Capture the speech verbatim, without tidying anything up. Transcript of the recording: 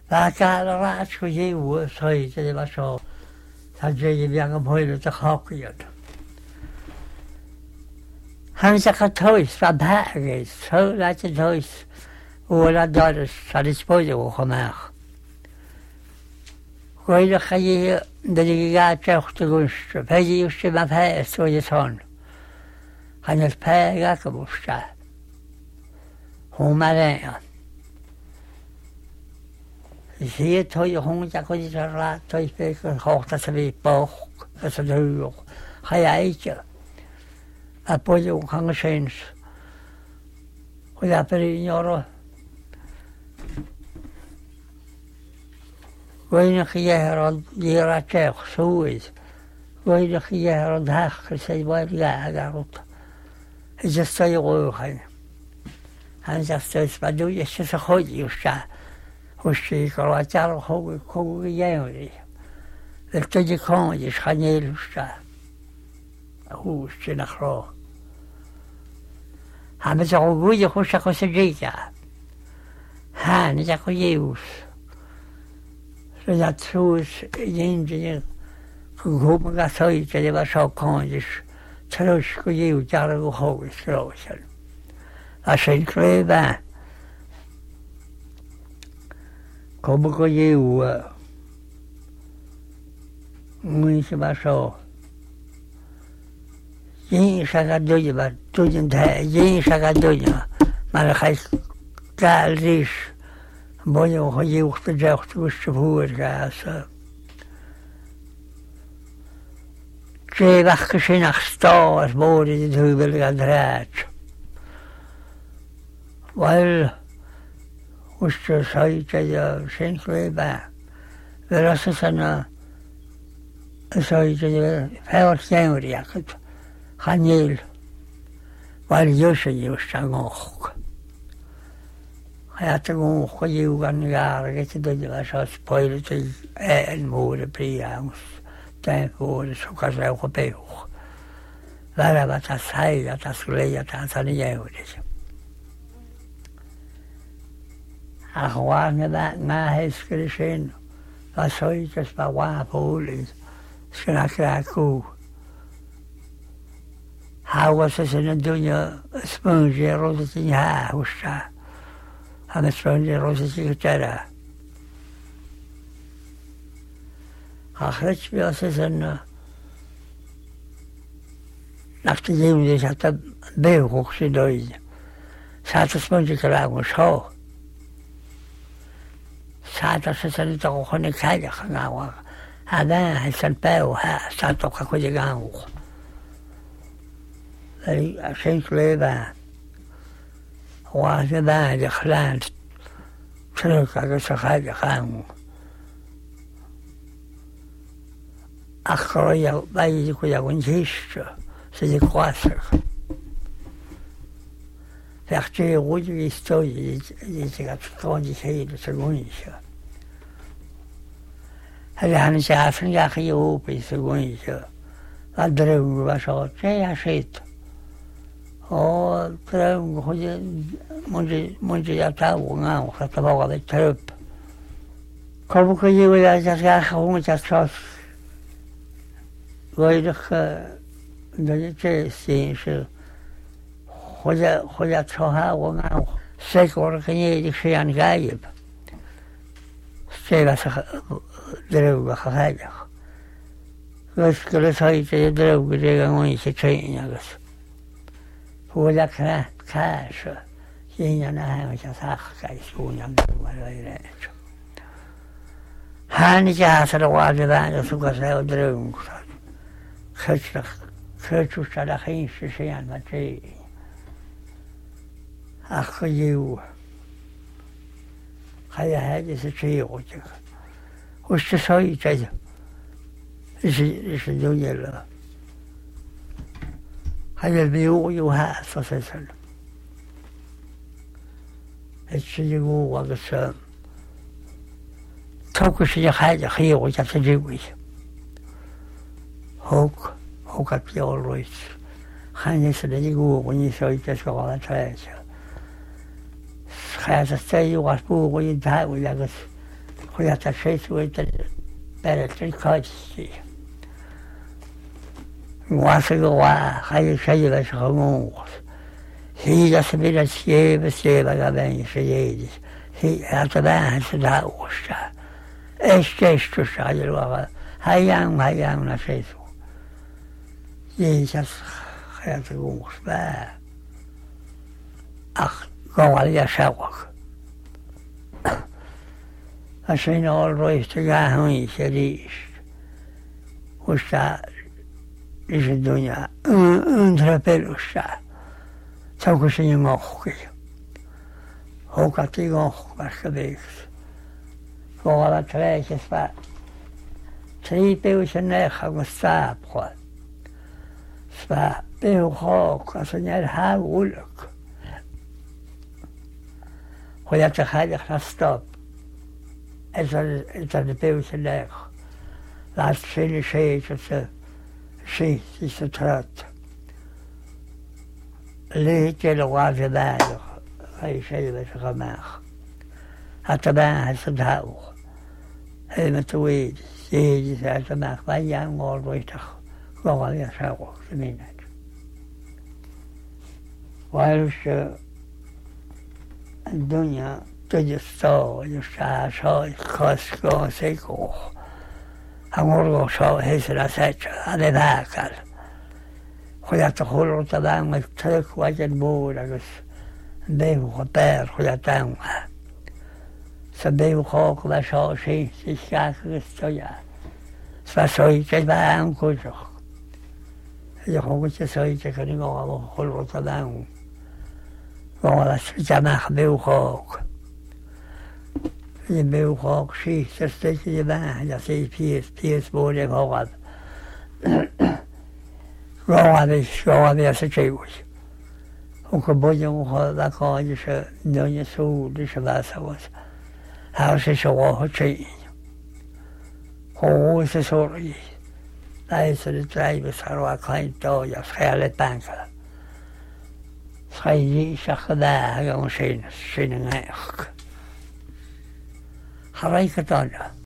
Vaca la racho you soy de la show. Sajay yang boil the hawkyard. Hansa toys from baggage, so that's a toys. All our daughters are disposable of her. Goeie ga dat ik ga terug te rust. Hij is je maar hij zo je zoon. Hij is bij ga kabusta. Hoe maar een. Zie het hoe je hond ja kon je zo laat toe spreken hoog dat ze weer boog dat ze duur. Ga je eten. Dat moet je ook gaan zien. Hoe dat per in jaren. Weinig jaren jaren terug, zo is. Weinig jaren dag, zei wat ja, daarop. Het is zo jong. Hij zegt dus, wat doe je? Ze zegt goed, je staat. Hoe zie ik al wat jaar hoog, hoog jaren. Dat je kan, je gaat niet staan. Hoe is je nog groot? Hij met zo'n goede goed zeggen ze zeker. Hij niet echt goed. Dat zo is je gekomen gaat zoiets en je was zo kandisch. Terug kun je het jaren hoog is groter. Als je een klein bent, kom ik aan je. Moet je maar zo. Je gaat doen, maar doe je het. Je gaat doen, maar dan ga je klaar is. Mooi nog je ook de jeugd moest voorgaan. Twee weken naar staan, worden die dubbel gaan draaien. Wel, moest je zoiets je zin leven. We lassen ze een zoiets je vijftig jaar jacket. Gaan heel. Wel, juist juist aan ook. Ja, toen kon je ook aan de jaren, dat je dat je was als politie en moeder, priaans, tuinwoorden, zo kan ze ook op eeuwig. Waar wat als hij, dat als geleerd, dat aan de jaren is. En gewoon met mij is gezien, was zoiets als bij wapenholen, schrakrakoe. Hij was eens in een dunne sponge, roze in je haar, hoe staat. Aan het spanje roze gitaar. Achterlijk was het een... Nach de jemde zat de beughoek ze dood. Zat het spanje klaar op school. Zat als ze niet toch gewoon een kijken gaan. En dan hij zijn pijl, hij zat toch een goede gang. Geen kleur. Was je bij de grens terug als ze gaat gaan. Achter je bij je kon je een gistje, ze je kwastig. Zegt je goed je historie, je gaat strondig hele seconde. En dan zei hij van ja, je op in seconde. Wat droom was al twee jaar zit. Oh, droom, goed je, moet je, moet je dat houden, nou, dat er wel weer terug. Kom ik je dat je graag gewoon dat zoals, wil je toch, dat je het zien, zo, goed je, goed je dat zo houden, nou, zeker word ik niet, ik zie aan gegeven. Ze was droog gegeven. Dus ik wil zeggen, je droog, dat je gewoon niet zien, dus. Hoe dat krijgt, krijgt ze. Geen naar hem, als je zag, kijk, schoon je hem doen, maar wij recht. Hanetje had ze de waarde bij, dat zoek als heel droom. Gutstig, gutstig, dat er geen te zien, maar twee. Ach, gejuw. Ga je het, is het zeeuwtje. Hoe is het zoiets, is het doen jullie. Hij wil bij jou je haast, zoals hij zei. Het zie je goed wat het zo. Toch is je gaat je geel, dat ze doen is. Ook, ook heb je al rood. Ga je ze dat je goed, wanneer je zoiets is wel aan het wijzen. Ga je ze zeggen, als boer, je daar wil je خودت شیط ویت برتری کاجی واسه گواه خیلی شدی بشه خموس هیچ سبیل سیه بسیه بگه بین شدیدیش هی حتی بین شده اوشته اشت اشت شده الواقع هیام هیام نشیدو هیچ از خیلی گوش با اخ گوالی شوق اشین آل رویشتگاه همی شدیش اوشته ایش دنیا اندر پیلوشته توکشی مخوکی هوکتی مخوک باشده بیکس گوالا تریکس با تری پیوش نیخه گستاب خود سپا پیو خوک اصلا نیر ها گولک خودت خیلی خستاب ازاد پیوش نیخ لاست شیلی شیچ شيء سترات اللي كل واجه بالغ أي شيء بس غماخ حتى باه صدهاو هي متويد سيدي ساعة ماخ بيان غور ويتخ غور يشاو سمينات وعلش الدنيا تجسو يشاع شاي خاسكو سيكو امور شو هیچ رسید آده باکر خودت خول رو تبان مکترک وجد بود اگس بیو خبر خودت هم سبیو خوک و شاشی سیشک رستویا سوی چه بان کجا یه خوک چه سوی چه کنی گو خول رو تبان گو بس جمع بیو خوک یه بیو خوک شی سسته که یه بان یا سی پیس پیس بوده خوکت گوهدش گوهدی از چی بود او که بودیم او خود دکانش دنیا سودش بسه بود هرشش گوه چی خوش سوری لیسر درای بسر و کاین دای از خیالت بنکر خیلی شخده اگه اون شین شین نیخ خرای کتانه